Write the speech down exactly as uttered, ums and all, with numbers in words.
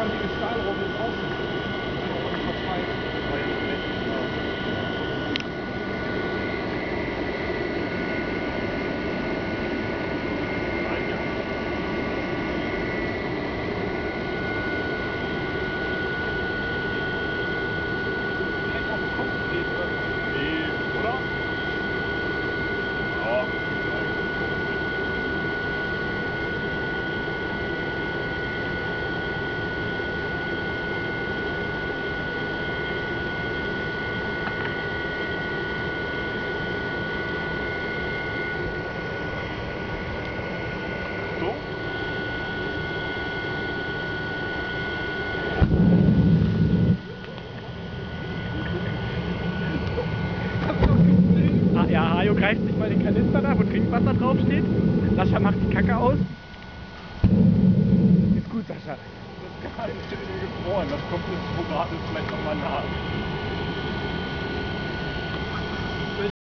kantige Stahlrolle ist außen. Und verschweißt. War ja nicht schlecht. Nein, ja. Direkt auf den Kopf steht, oder? Nee, oder? Ja. So? Ah, ja, Hajo greift sich mal den Kanister da, wo Trinkwasser draufsteht. Sascha macht die Kacke aus. Ist gut, Sascha. Das ist gar nicht gefroren. Das kommt jetzt, wo gerade ist, vielleicht nochmal nach.